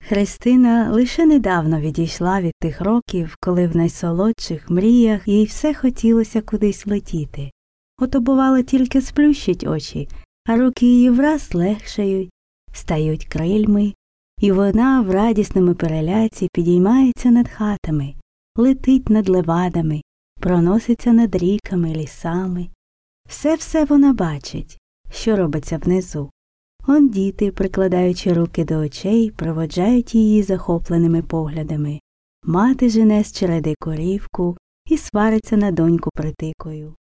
Христина лише недавно відійшла від тих років, коли в найсолодших мріях їй все хотілося кудись летіти. Ото, бувало, тільки сплющить очі, а руки її враз легшають, стають крильми, і вона в радісному переляці підіймається над хатами, летить над левадами, проноситься над ріками, лісами. Все вона бачить, що робиться внизу. Он діти, прикладаючи руки до очей, проводжають її захопленими поглядами. Мати жене з череди корівку і свариться на доньку притикою.